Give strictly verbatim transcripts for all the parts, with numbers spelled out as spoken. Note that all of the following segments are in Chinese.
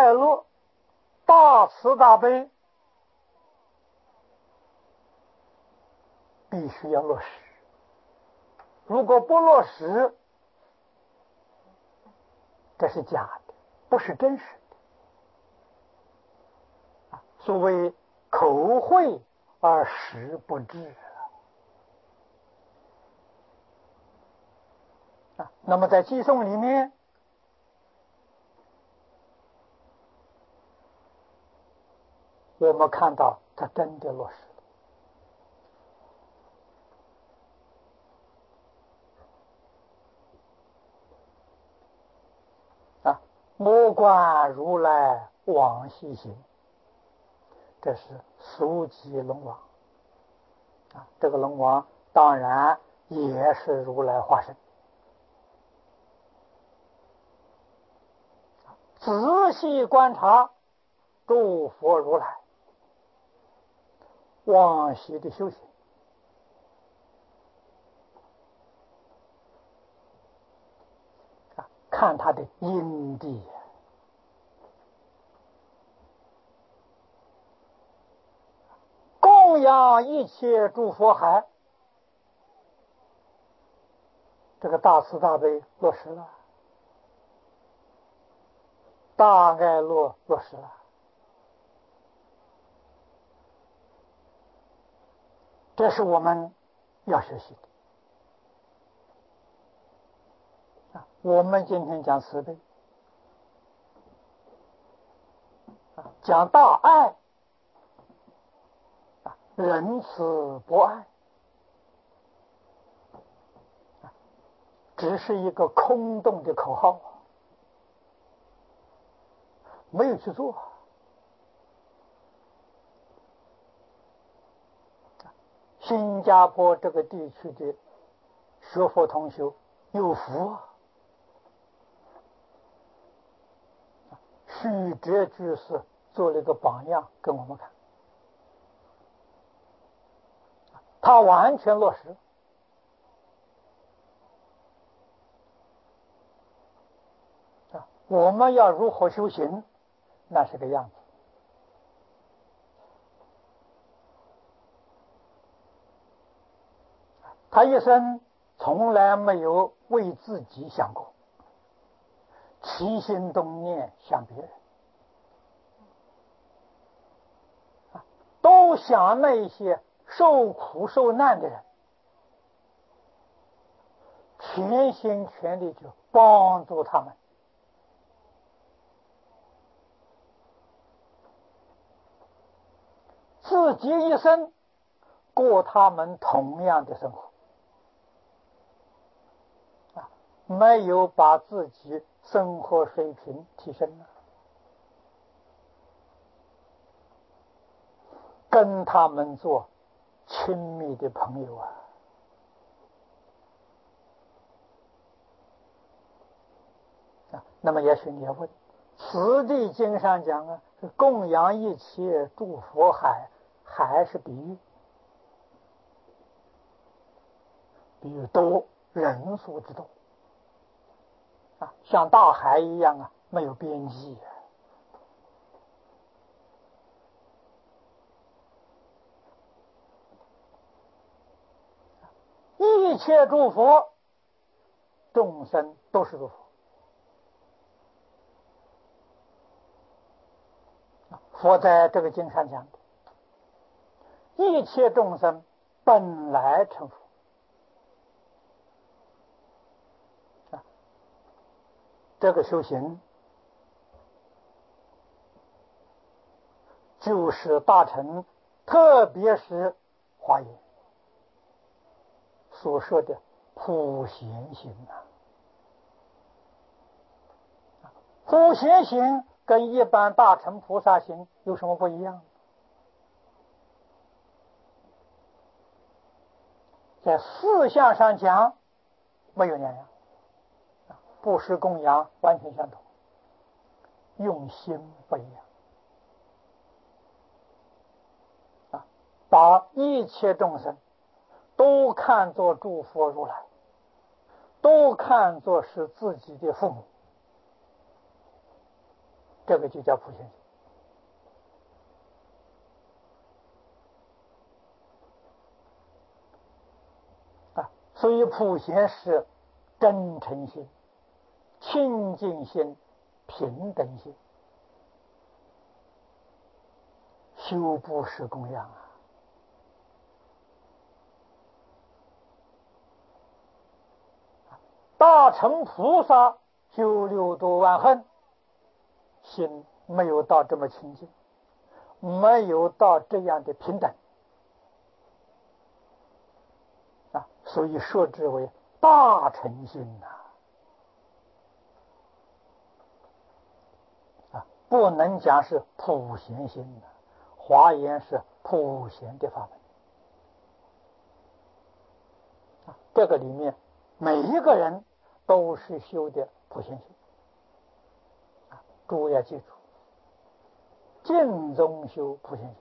爱乐、大慈大悲，必须要落实。如果不落实，这是假的，不是真实的。所谓口惠而实不至啊。那么在偈颂里面，我们看到它真的落实了啊！莫观如来往昔行，这是俗集龙王啊。这个龙王当然也是如来化身。仔细观察诸佛如来往昔的修行，看他的因地，供养一切诸佛海，这个大慈大悲落实了，大爱乐落实了，这是我们要学习的。我们今天讲慈悲，讲大爱，仁慈博爱，只是一个空洞的口号，没有去做。新加坡这个地区的学佛同修有福啊！许哲居士做了一个榜样给我们看，他完全落实。我们要如何修行，那是个样子。他一生从来没有为自己想过，起心动念想别人，都想那些受苦受难的人，全心全力就帮助他们。自己一生过他们同样的生活，没有把自己生活水平提升了，跟他们做亲密的朋友啊！啊，那么也许你要问，此地经上讲啊，供养一切诸佛海，还是比喻？比喻多，人数之多啊，像大海一样啊，没有边际啊。一切诸佛众生都是诸佛，佛在这个经上讲的，一切众生本来成佛。这个修行就是大乘，特别是华严所说的普贤行啊。普贤行跟一般大乘菩萨行有什么不一样？在四项上讲没有两样，布施供养完全相同，用心不一样啊！把一切众生都看作诸佛如来，都看作是自己的父母， 这个就叫普贤行啊。所以普贤是真诚心、清净心、平等心，修布施供养啊。大乘菩萨修六度万行，心没有到这么清净，没有到这样的平等啊，所以说之为大乘心呐啊，不能讲是普贤心呐。华严是普贤的法门啊，这个里面每一个人都是修的普贤心啊，诸位要记住，净宗修普贤心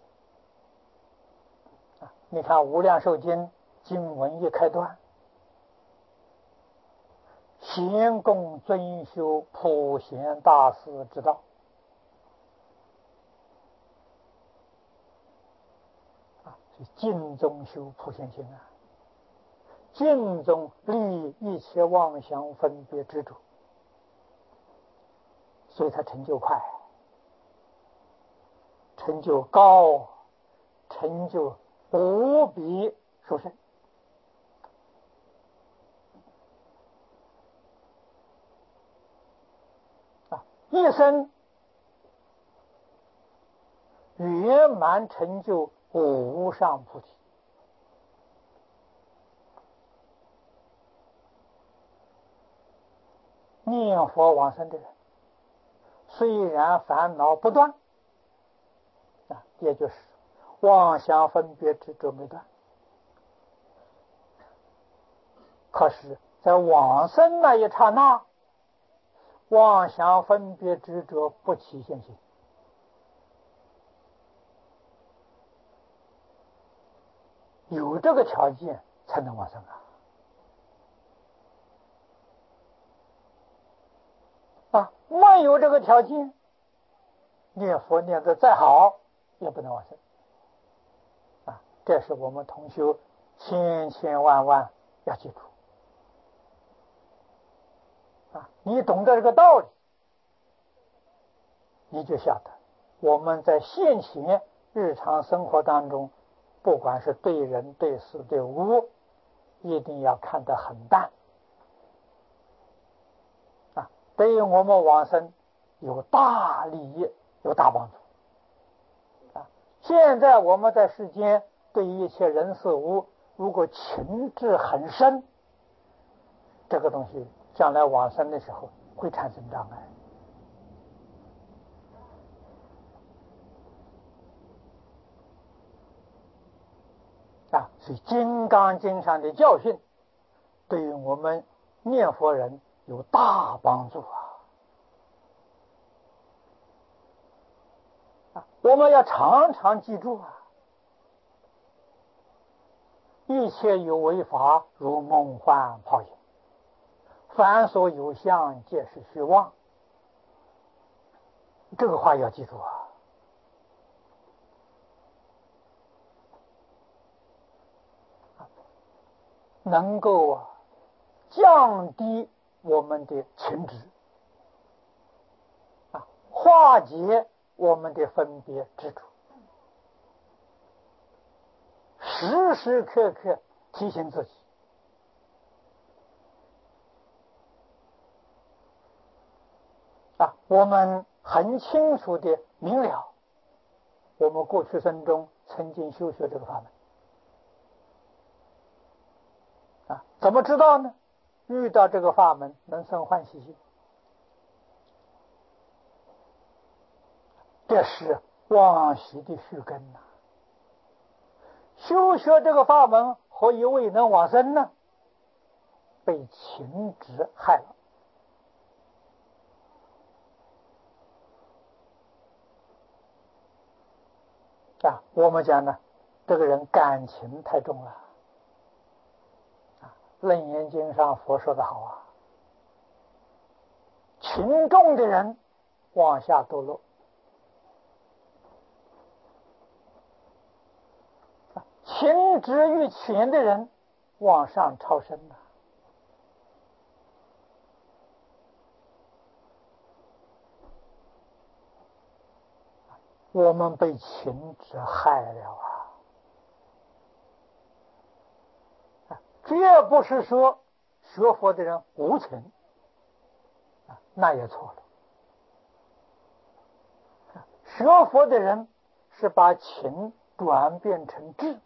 啊。你看《无量寿经》经文一开端，贤供尊修普贤大士之道啊，是净宗修普贤心啊。净宗立一切妄想分别执着，所以他成就快，成就高，成就无比殊胜啊！一生圆满成就无上菩提。念佛往生的人，虽然烦恼不断啊，也就是妄想分别执着没断，可是在往生那一刹那，妄想分别执着不起现行，有这个条件才能往生啊。啊，没有这个条件，念佛念得再好也不能往生啊！这是我们同修千千万万要记住啊！你懂得这个道理，你就晓得我们在现前日常生活当中，不管是对人对事对物，一定要看得很淡啊！对于我们往生有大利益，有大帮助啊！现在我们在世间对一切人事物，如果情志很深，这个东西将来往生的时候会产生障碍啊！所以《金刚经》上的教训，对于我们念佛人有大帮助啊！我们要常常记住啊，一切有为法，如梦幻泡影，凡所有相，皆是虚妄。这个话要记住啊！能够啊降低我们的情执啊，化解我们的分别执着，时时刻刻提醒自己啊，我们很清楚的明了，我们过去生中曾经修学这个法门啊，怎么知道呢？遇到这个法门能生欢喜心，这是往昔的续根呐、啊。修学这个法门，何以未能往生呢？被情执害了啊！我们讲呢，这个人感情太重了啊。楞严经上佛说的好啊，情重的人往下堕落。情执于钱的人往上超升了。我们被情执害了啊！绝不是说学佛的人无情，那也错了。学佛的人是把情转变成智。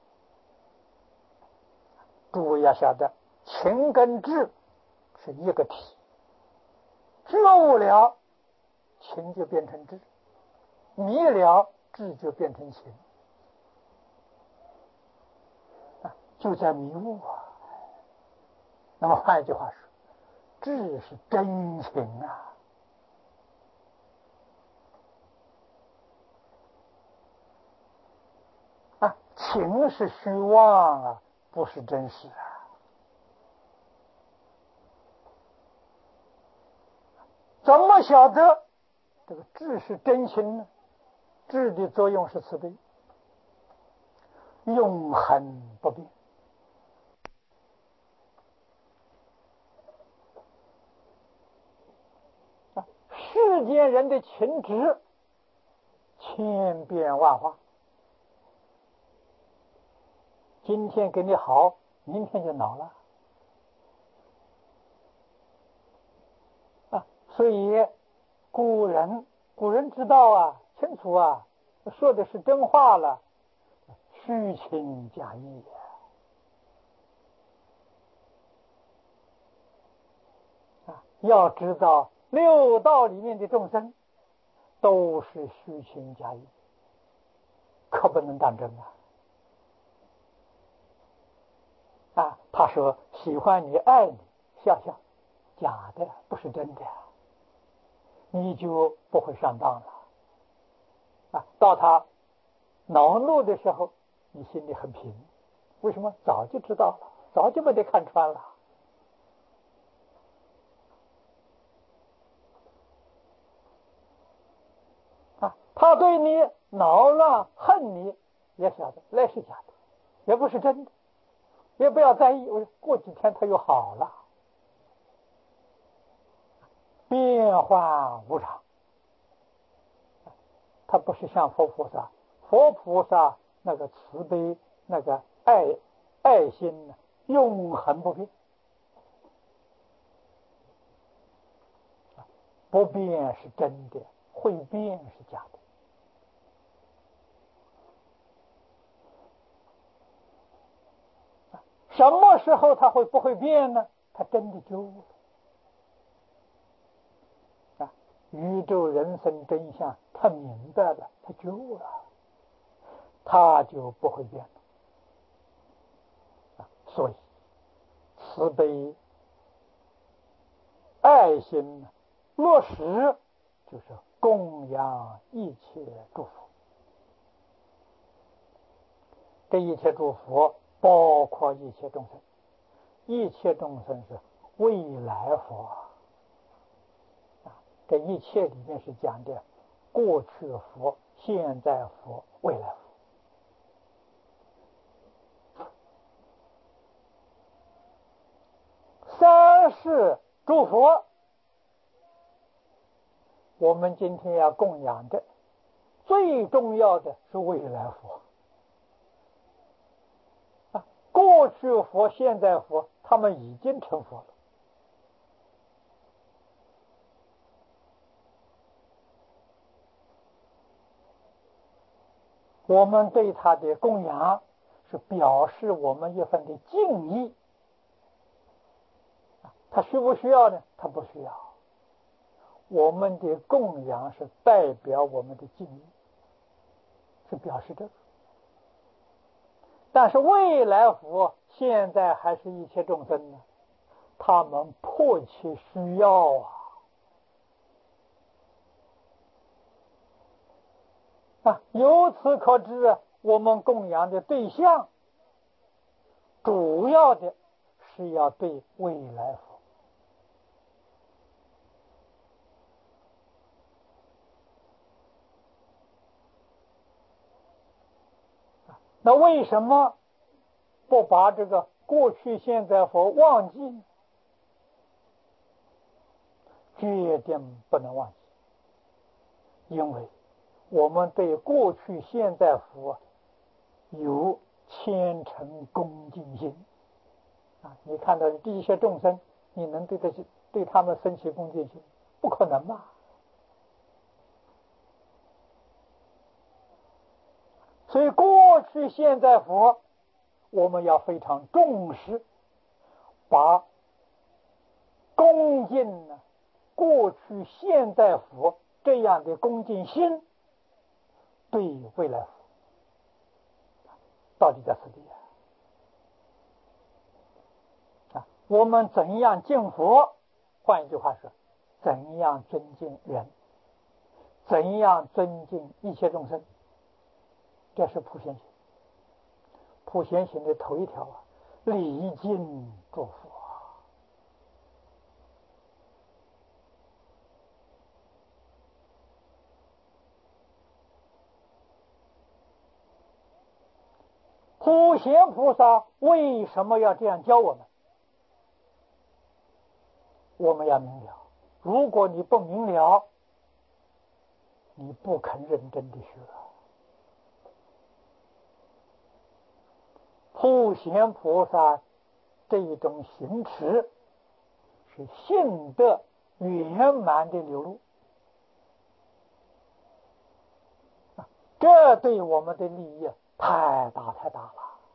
诸位要晓得，情跟智是一个体，觉悟了，情就变成智；迷了，智就变成情，啊，就在迷雾啊。那么换一句话说，智是真情啊，啊，情是虚妄啊，不是真实啊。怎么晓得这个智是真情呢？智的作用是慈悲，永恒不变。啊，世间人的情执千变万化，今天给你好，明天就恼了。啊，所以古人古人知道啊，清楚啊，说的是真话了，虚情假意啊！要知道六道里面的众生都是虚情假意，可不能当真啊！啊，他说喜欢你爱你笑笑，假的不是真的，你就不会上当了啊！到他恼怒的时候，你心里很平，为什么？早就知道了，早就被他看穿了啊！他对你恼了恨你，也晓得那是假的，也不是真的，也不要在意，我过几天他又好了。变幻无常，他不是像佛菩萨，佛菩萨那个慈悲，那个爱爱心永恒不变，不变是真的，会变是假的。什么时候他会不会变呢？他真的觉悟了啊！宇宙人生真相，他明白了，他觉悟了，他就不会变了啊！所以慈悲爱心落实就是供养一切诸佛，这一切诸佛包括一切众生，一切众生是未来佛啊，这一切里面是讲的过去佛、现在佛、未来佛。三世诸佛，我们今天要供养的最重要的是未来佛啊，过去佛、现在佛，他们已经成佛了。我们对他的供养是表示我们一份的敬意。他需不需要呢？他不需要。我们的供养是代表我们的敬意，是表示这个。但是未来佛现在还是一切众生呢，他们迫切需要啊啊！由此可知，我们供养的对象主要的是要对未来佛。 那为什么不把这个过去、现在、佛忘记呢？决定不能忘记，因为我们对过去、现在、佛有虔诚恭敬心啊！你看到这些众生，你能对得起对他们生起恭敬心？不可能吧？所以过去、现在、佛，我们要非常重视，把恭敬呢，过去、现在、佛这样的恭敬心，对未来佛，到底在此地啊！我们怎样敬佛？换一句话说，怎样尊敬人？怎样尊敬一切众生？这是普贤行。普贤行的头一条啊，礼敬诸佛。普贤菩萨为什么要这样教我们？我们要明了。如果你不明了，你不肯认真的学。普贤菩萨这一种行持是性德圆满的流露，这对我们的利益太大太大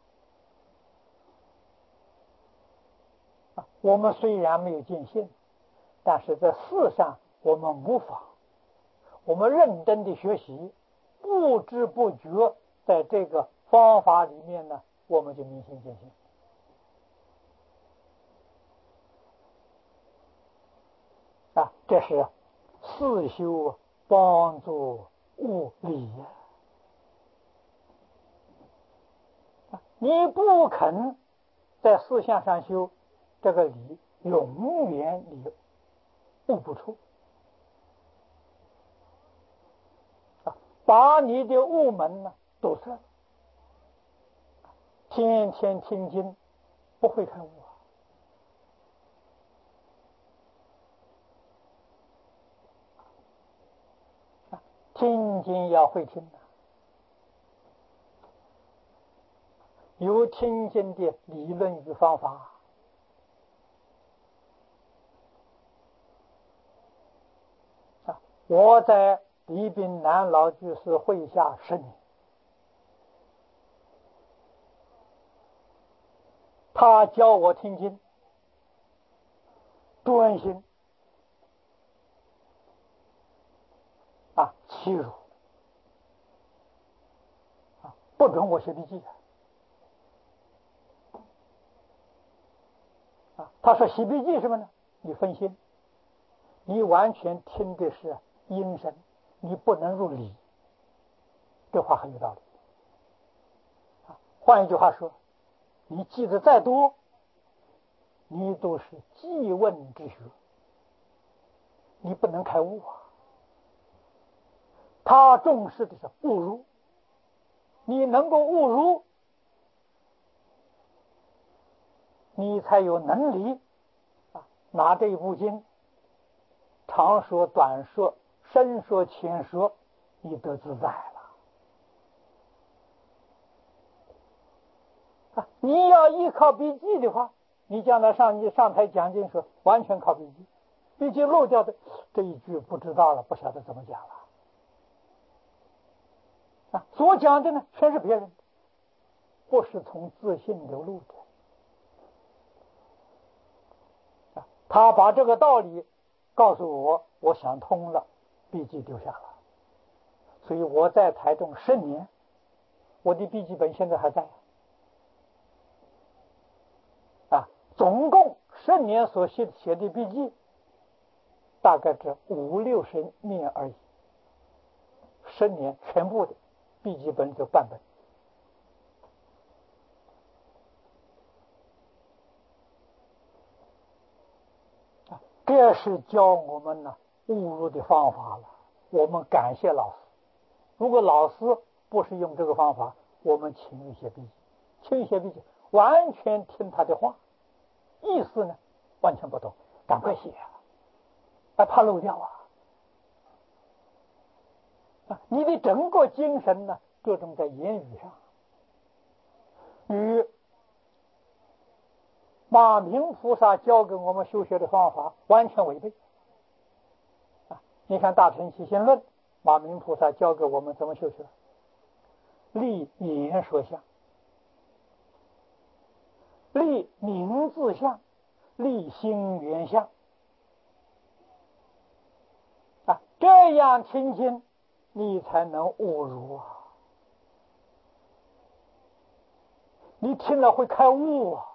了。我们虽然没有见性，但是在事上我们模仿，我们认真的学习，不知不觉在这个方法里面呢，我们就明心见性啊！这是四修帮助悟理呀！你不肯在四相上修，这个理永远你悟不出啊！把你的悟门呢堵塞了，天天听经不会开悟啊！听经要会听的，有听经的理论与方法。啊！我在李炳南老居士会下十年，他教我听经，专心啊，欺辱啊，不准我写笔记啊。他说写笔记什么呢？你分心，你完全听的是音声，你不能入理。这话很有道理啊。换一句话说，你记得再多，你都是记问之学，你不能开悟啊。他重视的是悟入，你能够悟入，你才有能力啊，拿这一部经，长说短说，深说浅说，你得自在了啊！你要依靠笔记的话，你将来上你上台讲经时完全靠笔记，笔记漏掉的这一句不知道了，不晓得怎么讲了啊！所讲的呢全是别人的，不是从自信流露的啊！他把这个道理告诉我，我想通了，笔记丢下了。所以我在台中十年，我的笔记本现在还在啊！总共十年所写写的笔记，大概这五六十面而已。十年全部的笔记本就半本啊！这是教我们呢悟入的方法了。我们感谢老师，如果老师不是用这个方法， 我们请一些笔记，请一些笔记，完全听他的话，意思呢完全不懂，赶快写啊，还怕漏掉啊！啊，你的整个精神呢，着重在言语上，与马明菩萨教给我们修学的方法完全违背。啊，你看《大乘起信论》，马明菩萨教给我们怎么修学，立言说相，立名字相，立心缘相。啊，这样听经，你才能悟入啊！你听了会开悟啊！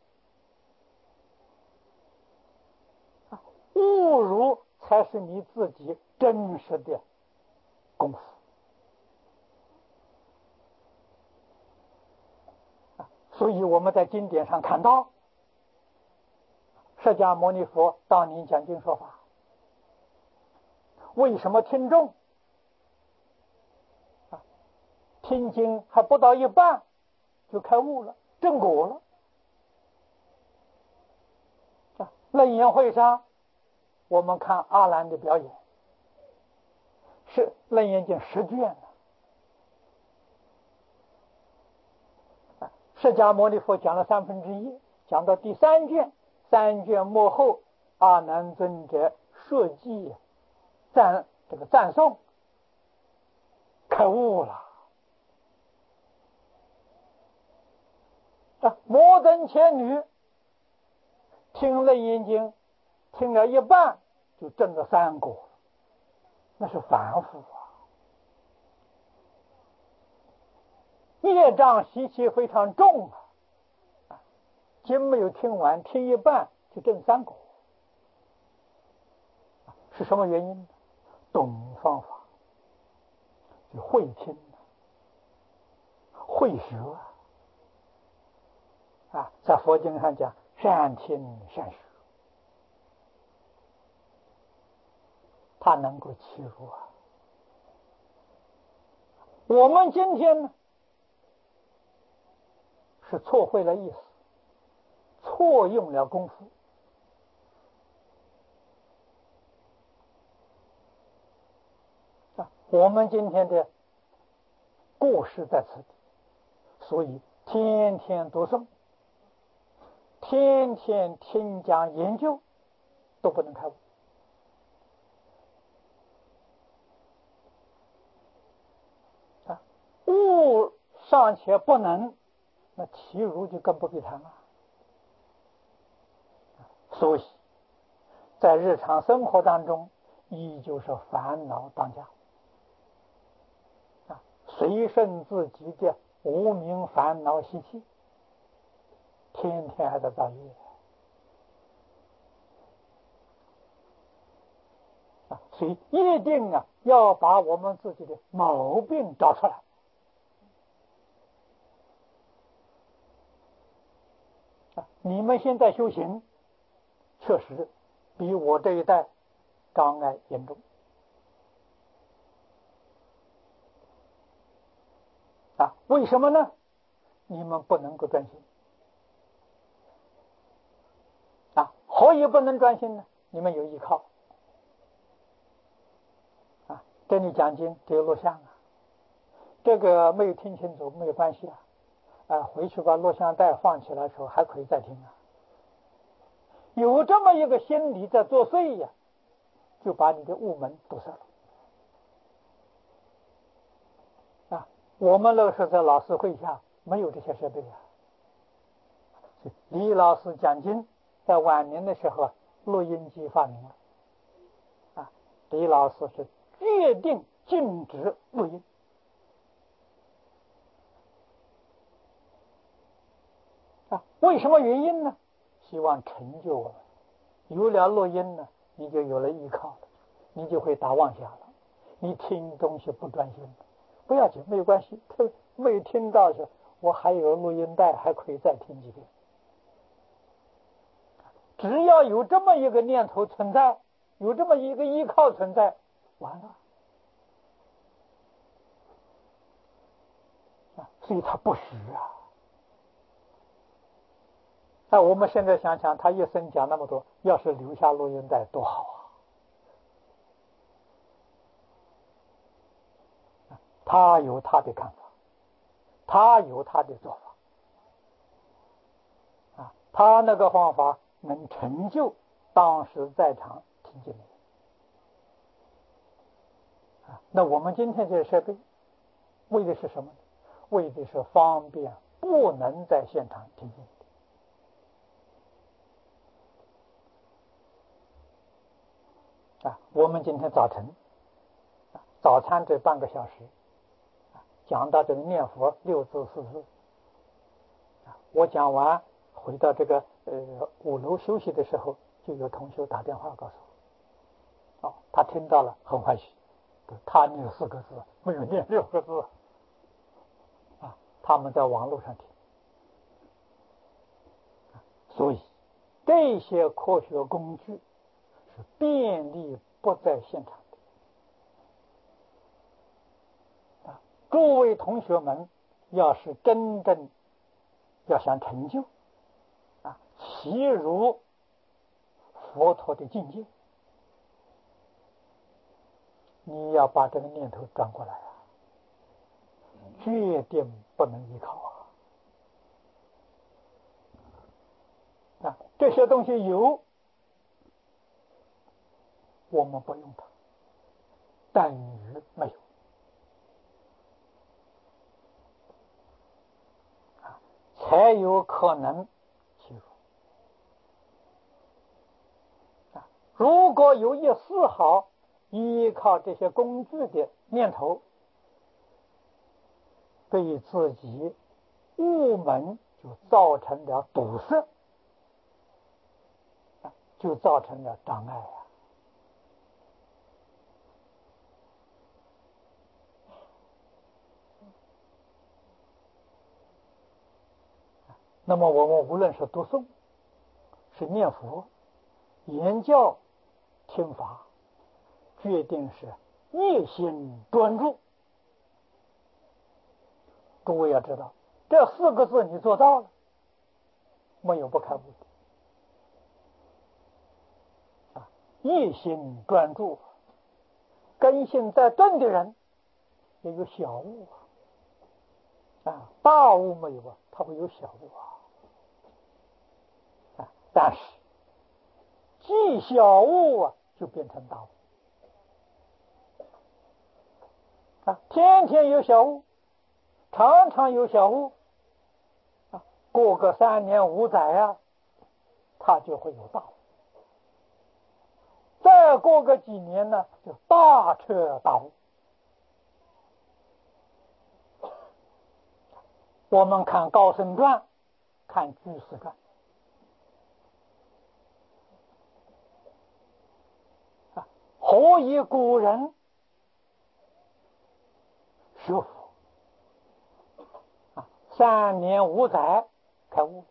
悟入才是你自己真实的功夫。所以我们在经典上看到，释迦牟尼佛当年讲经说法，为什么听众啊听经还不到一半就开悟了，正果了？啊，楞严会上我们看阿难的表演，是楞严经十卷了。释迦牟尼佛讲了三分之一，讲到第三卷，三卷末后，阿难尊者设计赞这个赞颂，开悟了。啊，摩登伽女听楞严经，听了一半就证了三果，那是凡夫啊。业障习气非常重啊！经没有听完，听一半就证三果，是什么原因？懂方法，就会听，会学啊！在佛经上讲，善听善学，他能够契入啊。我们今天呢？是错会了意思，错用了功夫。啊，我们今天的过失在此地，所以天天读诵，天天听讲研究，都不能开悟。啊，悟尚且不能，那其如就更不必谈了。所以在日常生活当中，依旧是烦恼当家啊，随顺自己的无明烦恼习气，天天还在造业啊，所以一定啊要把我们自己的毛病找出来。你们现在修行，确实比我这一代障碍严重啊！为什么呢？你们不能够专心啊！何以不能专心呢？你们有依靠啊！这里讲经只有录像啊，这个没有听清楚没有关系啊。啊，回去把录像带放起来的时候还可以再听啊。有这么一个心理在作祟呀，就把你的悟门堵塞了啊！我们那个时候在老师会下没有这些设备啊。李老师讲经在晚年的时候，录音机发明了啊。李老师是决定禁止录音。啊，为什么原因呢？希望成就我们。有了录音呢，你就有了依靠了，你就会打妄想了。你听东西不专心，不要紧，没有关系。没有听到时，我还有录音带，还可以再听几遍。只要有这么一个念头存在，有这么一个依靠存在，完了。 啊，所以他不虚啊。那我们现在想想，他一生讲那么多，要是留下录音带多好啊！他有他的看法，他有他的做法啊，他那个方法能成就当时在场听经的人啊。那我们今天这些设备为的是什么呢？为的是方便不能在现场听经啊。我们今天早晨啊，早餐这半个小时啊，讲到这个念佛六字四字啊，我讲完回到这个呃五楼休息的时候，就有同学打电话告诉我，哦，他听到了，很欢喜，他念四个字，没有念六个字啊，他们在网络上听，所以这些科学工具是便利不在现场的啊。诸位同学们，要是真正要想成就啊，其如佛陀的境界，你要把这个念头转过来啊，决定不能依靠啊！啊，这些东西有，我们不用它，等于没有啊，才有可能起入啊。如果有一丝毫依靠这些工具的念头，对自己悟门就造成了堵塞，就造成了障碍啊。那么我们无论是读诵、是念佛、言教、听法，决定是一心专注。诸位要知道，这四个字你做到了，没有不开悟的啊！一心专注，根性再钝的人也有小悟啊，大悟没有啊，他会有小悟啊。啊，但是既小悟啊，就变成大悟啊，天天有小悟，常常有小悟啊，过个三年五载啊，他就会有大悟。再过个几年呢，就大彻大悟。我们看高僧传，看居士传啊，何以古人学佛啊，三年五载开悟？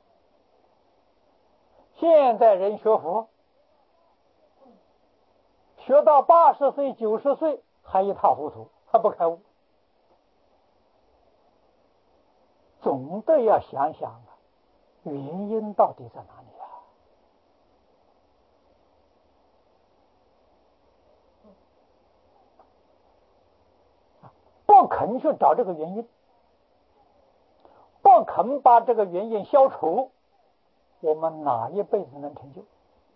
现在人学佛，学到八十岁、九十岁还一塌糊涂，还不开悟。总得要想想啊，原因到底在哪里啊？不肯去找这个原因，不肯把这个原因消除，我们哪一辈子能成就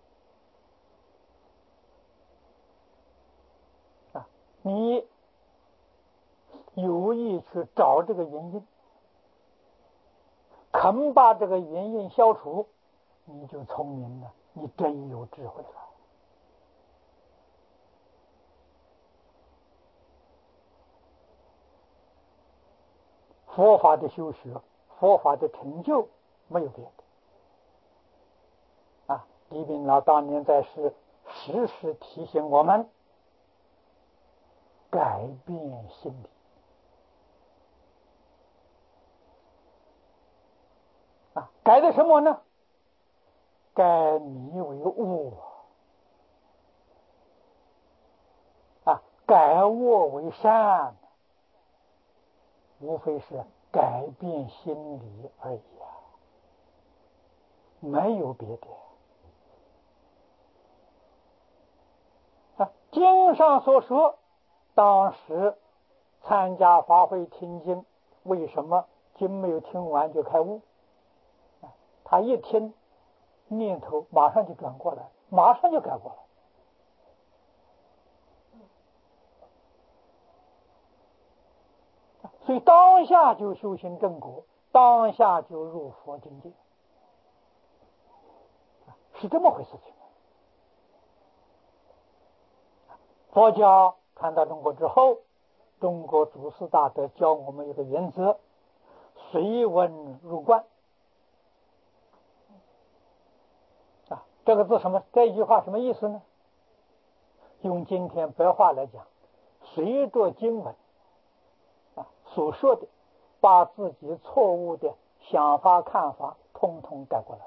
啊？你有意去找这个原因，肯把这个原因消除，你就聪明了，你真有智慧了。佛法的修学，佛法的成就，没有别的啊。李炳老当年在世，时时提醒我们改变心理啊，改的什么呢？改迷为悟啊，改恶为善无非是改变心理而已啊，没有别的啊。经上所说，当时参加法会听经，为什么经没有听完就开悟？他一听，念头马上就转过来，马上就改过来。所以当下就修行正果，当下就入佛境界，是这么回事情。佛教传到中国之后，中国祖师大德教我们一个原则：随文入观。啊，这个字什么？这一句话什么意思呢？用今天白话来讲，随着经文啊所说的，把自己错误的想法看法通通改过来了。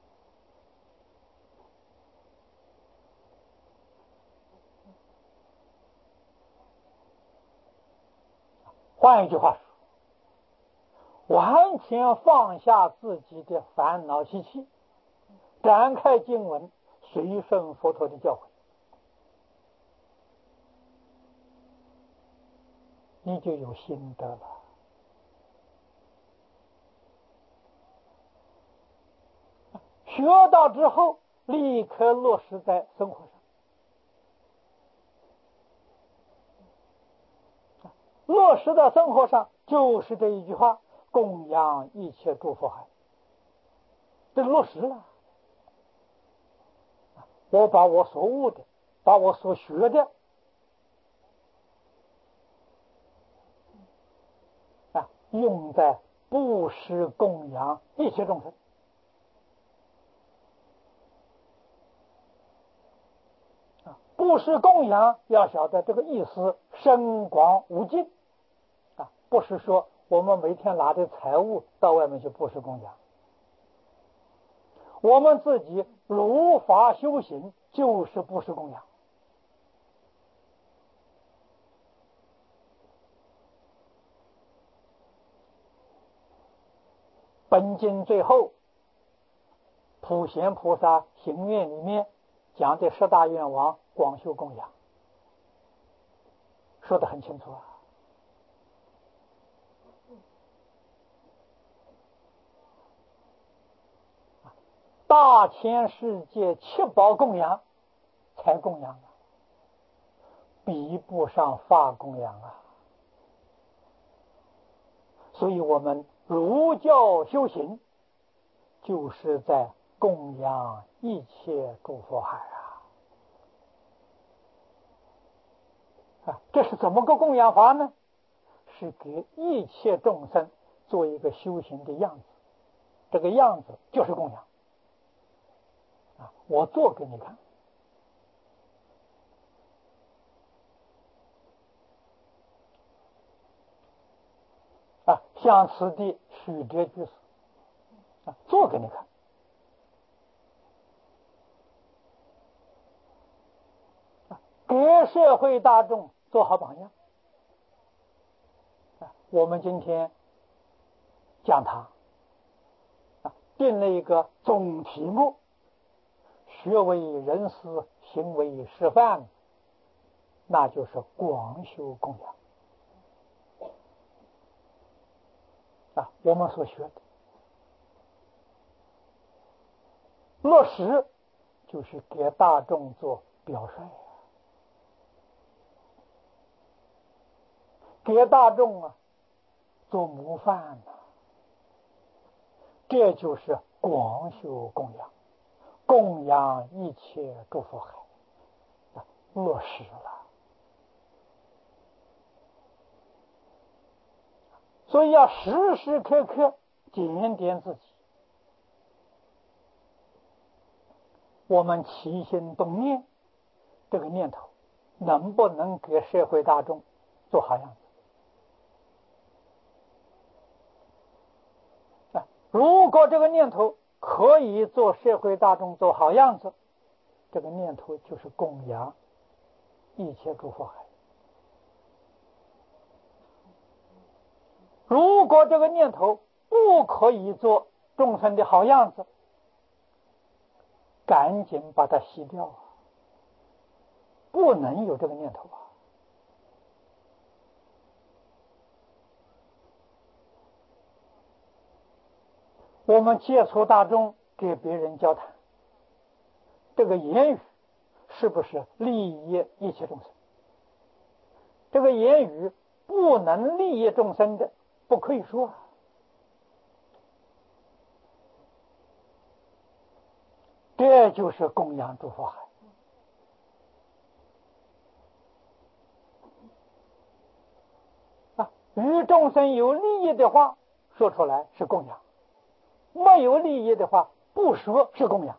换一句话说，完全放下自己的烦恼习气，展开经文，随顺佛陀的教诲，你就有心得了。学到之后，立刻落实在生活上。落实到生活上，就是这一句话：供养一切诸佛海。这落实了。我把我所悟的，把我所学的啊，用在布施供养一切众生。啊，布施供养要晓得这个意思深广无尽啊，不是说我们每天拿着财物到外面去布施供养。我们自己如法修行，就是布施供养。本经最后普贤菩萨行愿里面讲的十大愿望，广修供养，说得很清楚啊。大千世界七宝供养才供养啊，比不上法供养啊。所以我们儒教修行，就是在供养一切诸佛海啊！啊，这是怎么个供养法呢？是给一切众生做一个修行的样子，这个样子就是供养啊！我做给你看。啊，像此地许哲居士啊，做给你看。啊，给社会大众做好榜样。啊，我们今天讲堂啊，定了一个总题目：学为人师，行为示范，那就是广修供养。啊，我们所学的落实，就是给大众做表率啊，给大众啊做模范啊，这就是广修供养，供养一切诸佛海啊，落实了。所以要时时刻刻检点自己，我们起心动念，这个念头能不能给社会大众做好样子？啊，如果这个念头可以做社会大众做好样子，这个念头就是供养一切诸佛海。 如果这个念头不可以做众生的好样子，赶紧把它洗掉啊！不能有这个念头啊！我们接触大众，给别人交谈，这个言语是不是利益一切众生？这个言语不能利益众生的，不可以说。这就是供养诸佛海啊！与众生有利益的话说出来是供养，没有利益的话不说是供养。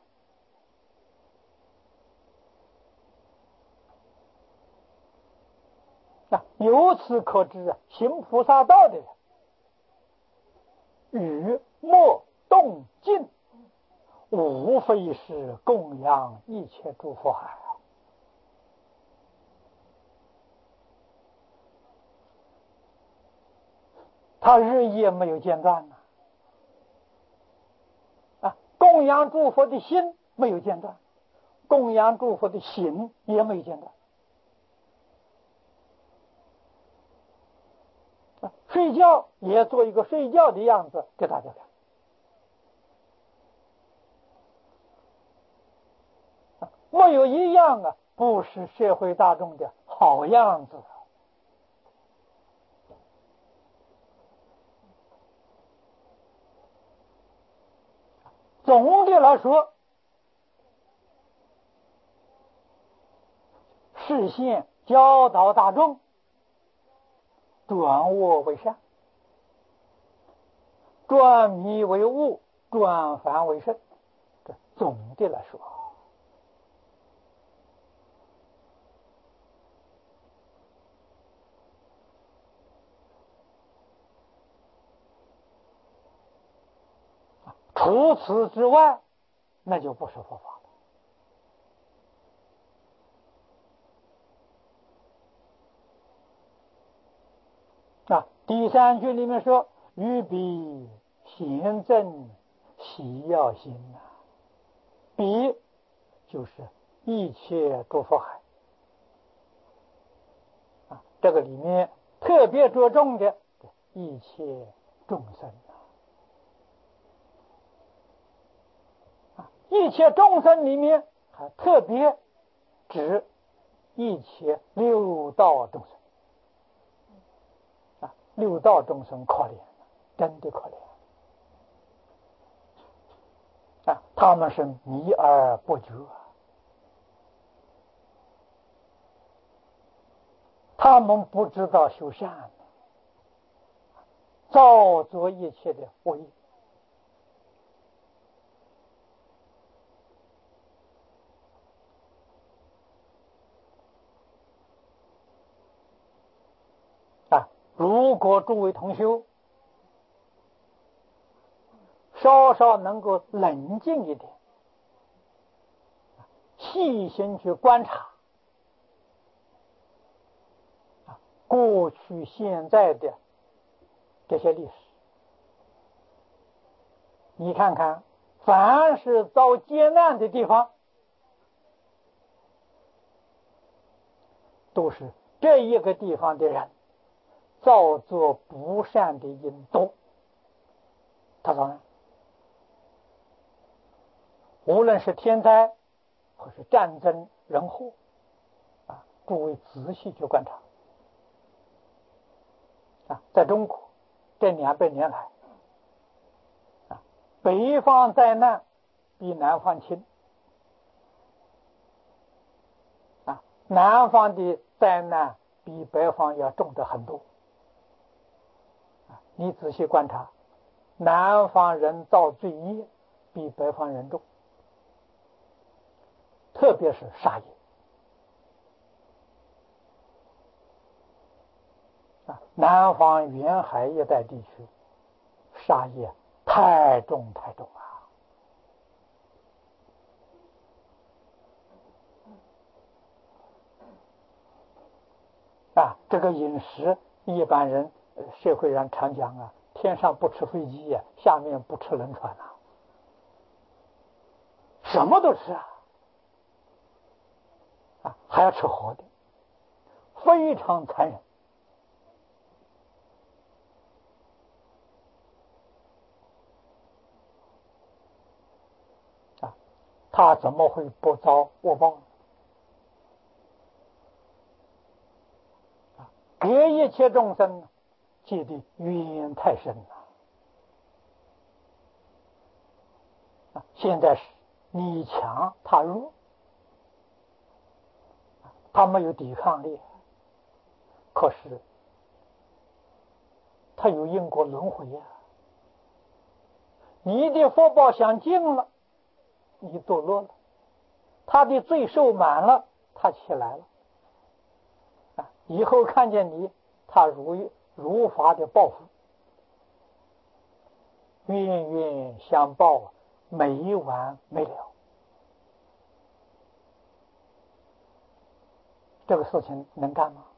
啊，由此可知啊，行菩萨道的人，语默动静，无非是供养一切诸佛海啊！他日夜没有间断呐！啊，供养诸佛的心没有间断，供养诸佛的行也没有间断。啊，睡觉也做一个睡觉的样子给大家看。没有一样啊，不是社会大众的好样子。总的来说，示现教导大众，转恶为善，转迷为悟，转凡为圣。这总的来说，除此之外，那就不是佛法了。啊，第三句里面说：“于彼贤正喜要心啊。”彼就是一切诸佛海啊，这个里面特别着重的一切众生啊，一切众生里面还特别指一切六道众生啊，六道众生可怜，真的可怜啊！他们是迷而不觉，他们不知道修善，造作一切的恶业啊！如果诸位同修稍稍能够冷静一点，细心去观察过去现在的这些历史，你看看，凡是遭劫难的地方，都是这一个地方的人造作不善的因多。他说，无论是天灾或是战争人祸啊，诸位仔细去观察啊，在中国这两百年来啊，北方灾难比南方轻啊，南方的灾难比北方要重得很多啊，你仔细观察，南方人造罪业比北方人重，特别是杀业啊，南方沿海一带地区杀业太重太重啊！啊，这个饮食一般人社会上常讲啊，天上不吃飞机呀、啊，下面不吃轮船啊，什么都吃啊，啊，还要吃活的，非常残忍。啊，他怎么会不遭恶报呢？啊，给一切众生结的冤太深了。啊，现在是你强他弱，他没有抵抗力，可是他有因果轮回呀、啊。你的福报享尽了，你堕落了；他的罪受满了，他起来了。啊，以后看见你，他如如法的报复，冤冤相报，没完没了。这个事情能干吗？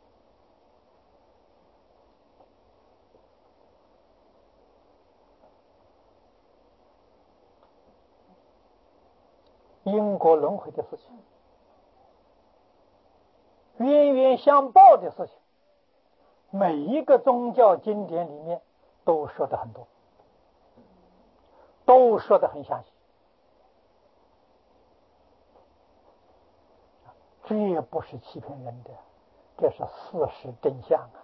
因果轮回的事情，冤冤相报的事情，每一个宗教经典里面都说的很多，都说的很详细。这也不是欺骗人的，这是事实真相啊！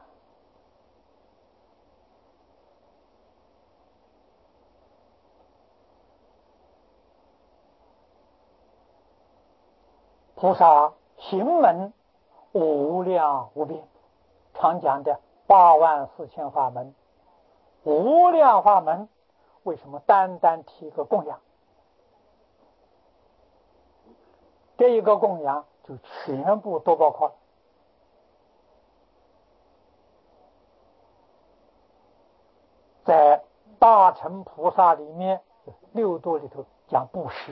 菩萨行门无量无边，常讲的八万四千法门，无量法门，为什么单单提个供养？这一个供养就全部都包括了。在大乘菩萨里面，六度里头讲布施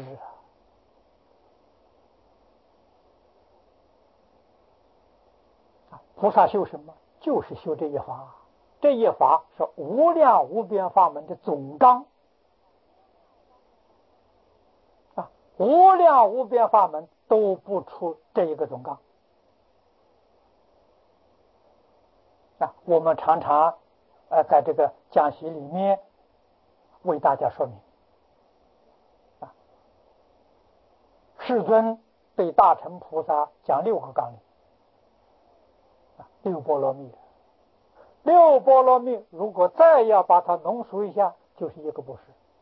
啊，菩萨修什么？就是修这一法，这一法是无量无边法门的总纲啊，无量无边法门都不出这一个总纲啊。我们常常呃在这个讲习里面为大家说明啊，世尊对大乘菩萨讲六个纲领啊，六波罗蜜。六波罗蜜如果再要把它浓缩一下，就是一个布施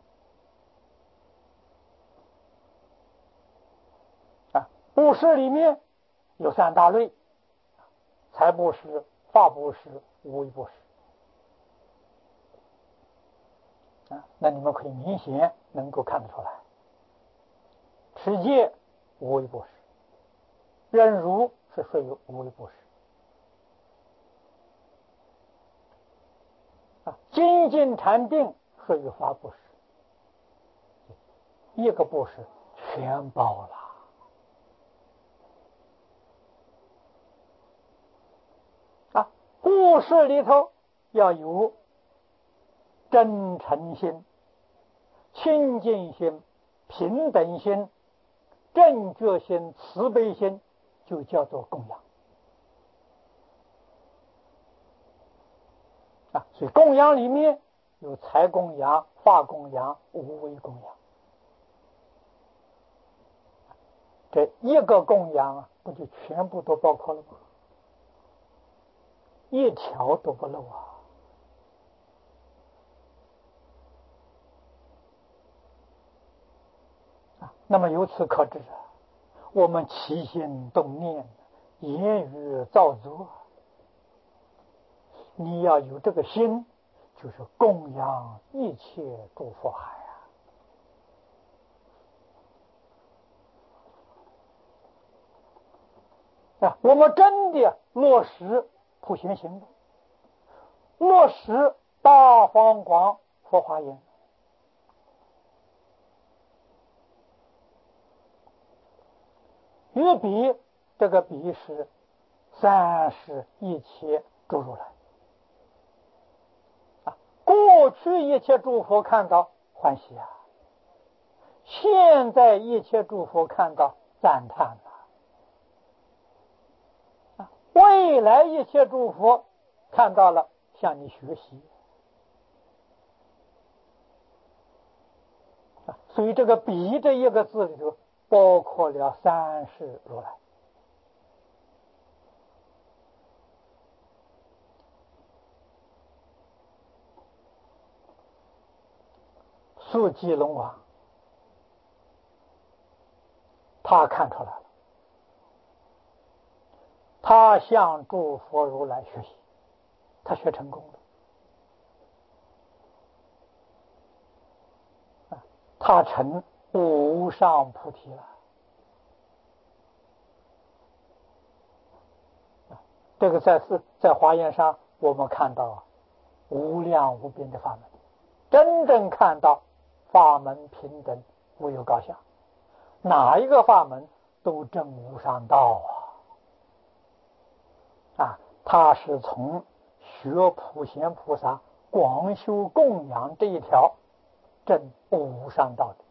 啊。布施里面有三大类：财布施、法布施、无为布施啊。那你们可以明显能够看得出来，持戒无为布施，忍辱是属于无为布施啊，精进禅定属于法布施，一个布施全包了啊。布施里头要有真诚心、清净心、平等心、正觉心、慈悲心，就叫做供养啊。所以供养里面有财供养、法供养、无为供养。这一个供养啊，不就全部都包括了吗？一条都不漏啊！啊，那么由此可知啊，我们起心动念、言语造作，你要有这个心，就是供养一切诸佛海啊！啊，我们真的落实普贤行动，落实大方广佛华严。于彼，这个彼是三世一切诸如来过去一切诸佛看到欢喜啊，现在一切诸佛看到赞叹了，未来一切诸佛看到了向你学习。所以这个比这一个字里头包括了三世如来。宿吉龙王他看出来了，他向诸佛如来学习，他学成功了，他成无上菩提了。这个在是在华严上我们看到无量无边的法门，真正看到法门平等无有高下，哪一个法门都证无上道啊！啊，他是从学普贤菩萨广修供养这一条证无上道的。